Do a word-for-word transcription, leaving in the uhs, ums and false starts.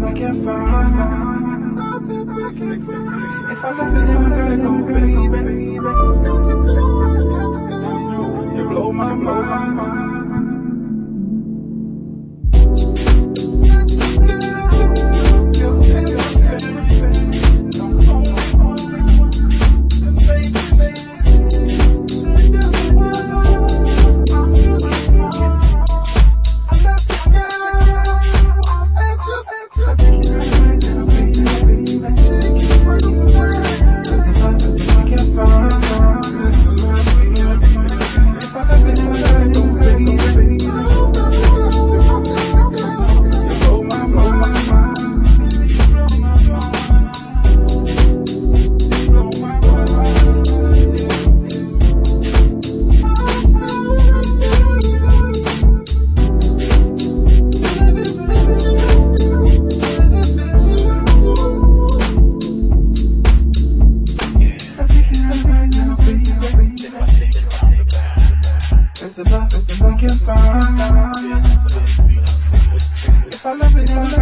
I can't find. If I love it, then I gotta go, baby. You blow my mind. It's a love that I can't find. If I love it, then I